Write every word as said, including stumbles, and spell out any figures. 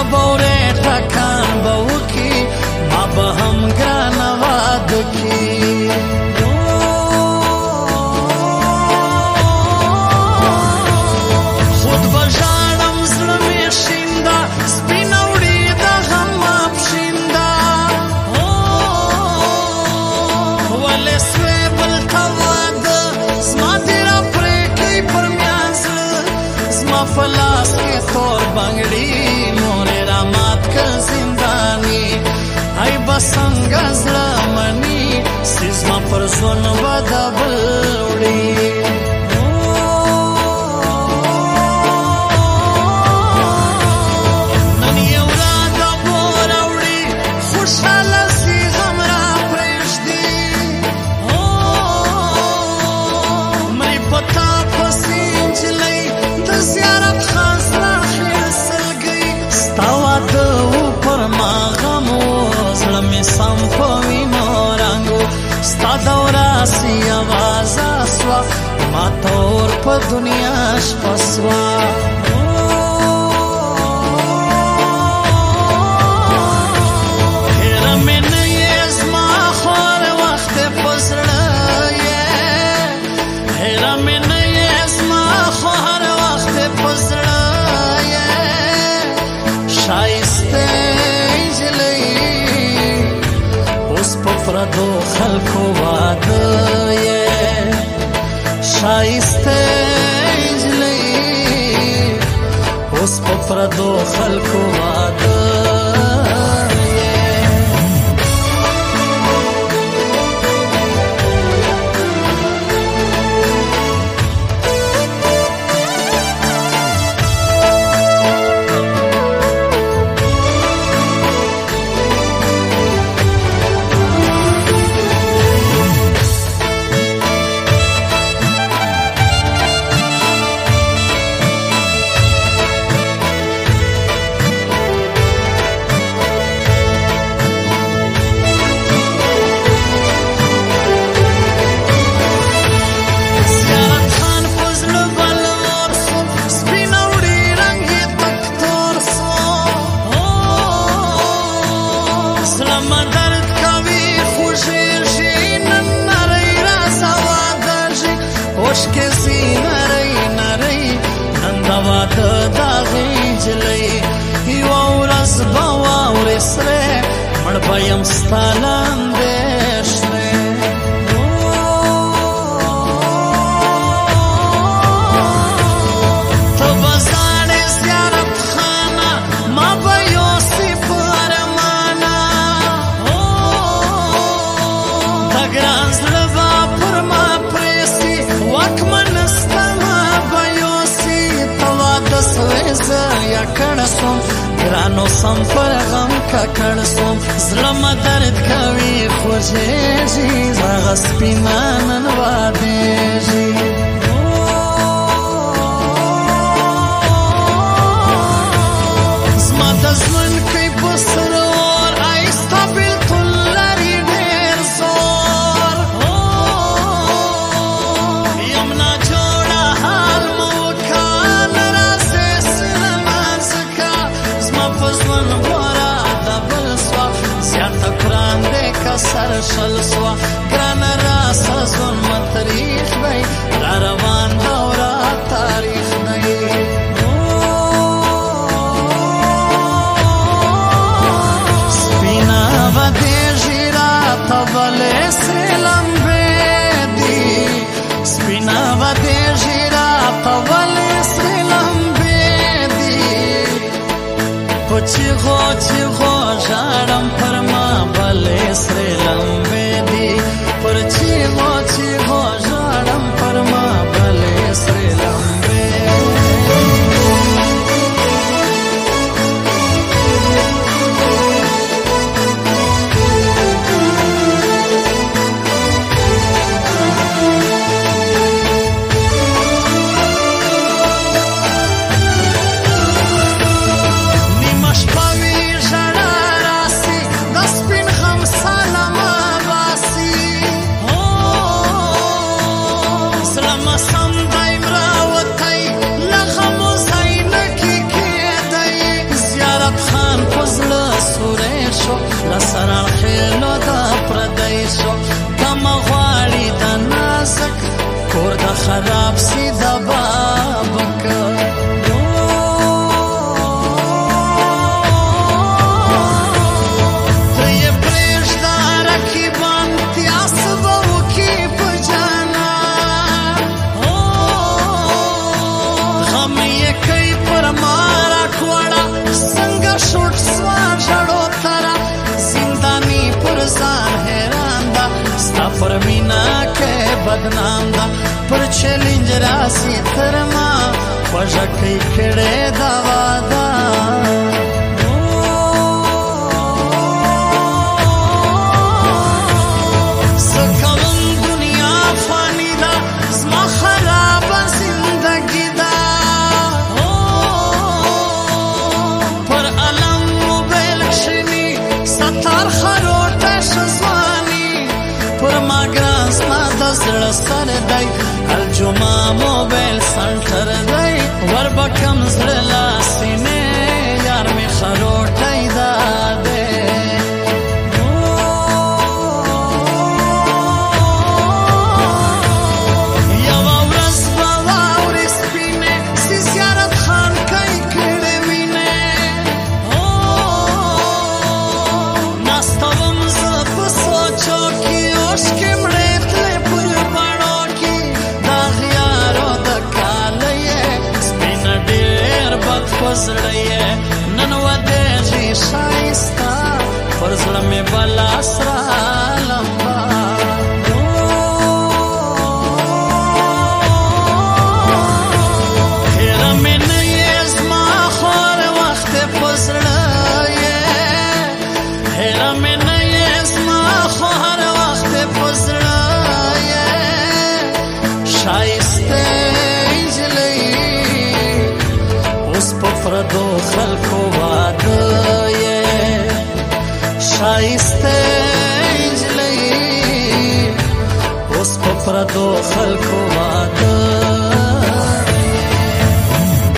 بورې ټکان به وکي ما به هم ګرانه واده کي خود به ژاړم زړه مې شینده سپینه وړي د غم ماپښینده ولې سوې بل ته واده زما دې راپرېږدی پر میان زړه زما په لاس کې تور بنګړي مورې رامات که زنداني ای به څنګه زړه مني چې زما پر ژوند به د بل وړي نن یې ورا د بور راوړي خوشحاله سي غم را پرېږدي مري په تا پسې نجلۍ د زیارت خان سره خیر سلګۍ ستا واده و پر ما غم و زړه مې سم په وینو رنګ و ستا دوره سي اوازه سوه ما تور په دنیا شپه سوه هېره مې نه یې زما خو هر وخت په زړه یې هېره مې نه یې زما خو هر وخت په زړه یې ښایسته نجلۍ اوس په پردو خلکو واده یې ښایسته نجلۍ اوس په پردو خلکو واده اوښکې سي نرۍ نرۍ نن د واده دا غنجلۍ یوه ورځ به واورې سرې مړ به یم ستا لاندې شنې ته به زاړې زیارت خانه ما به یوسې په ارمانه د ګران زړه به پر ما پرېسي واکمن ستا ما به یوسي ته واده سوې زه یا کڼه سوم ګرانو سم پر غم ککړ سوم زړه مه درد کوي خوږېږي هغه سپینه نن وادېږي زما د ژوند کوي په سره اور ای ستا بېلتون لري ډېر زور یم ناجوړه حال مه وکړه نه راځې سره نازکه زما په ژوند غوره د بل سوه زیاته ګران دی که سر شل سوه ګرانه راسه ژوند مه تریخ دی را روان دوره تاریخ دی سپینه ودېږي راته بلې سرې لمبې دي سپینه ودېږي راته بلې سرې لمبې دي په چیغو چیغو ژاړم پر ما بلې سرې لمبې دي پر چیغو چیغو ژاړم پر ما بلې سرې لمبې نیمه شپه وي ژړا راسي د سپین غم ساله خراب سی دا بابکا تی پریش دا رکیبان تیاس باوکی پجانا غم یکی پر مارا کوڑا سنگا شوٹ سوار جڑو ترا زندانی پر زان حیران دا ستا پر مینا کے بدنام دا پر چیلنج راسی ترما خوشا کئی کھڑے دا وادا سکون دنیا فانی دا زما خراب زندگی دا پر علم موبیل کشنی ستار خروٹ شزوانی پر ماگران زما دا زڑ سر دی الجمعہ موبیل سنٹر دی ور بکم زڑ لاسینے یار می خروٹی دا دے یوا ورس باوری سپینے سی زیارت خان کئی کڑے مینے ناستوم زب سوچو کی اوشکی مڑے تلے پر بڑو کی دا غیارو دا کالیے سپین دیر بد فزڑیے ننو دیجی شائستا فرزڑ میں بلا سرا لمبا خیرہ میں نیز ما خور وقت فزڑیے خیرہ میں نیز ما خور وقت فزڑیے شائستے انجلی اس پفردو خلقو وادیے شائستے انجلی اس پفردو خلقو وادیے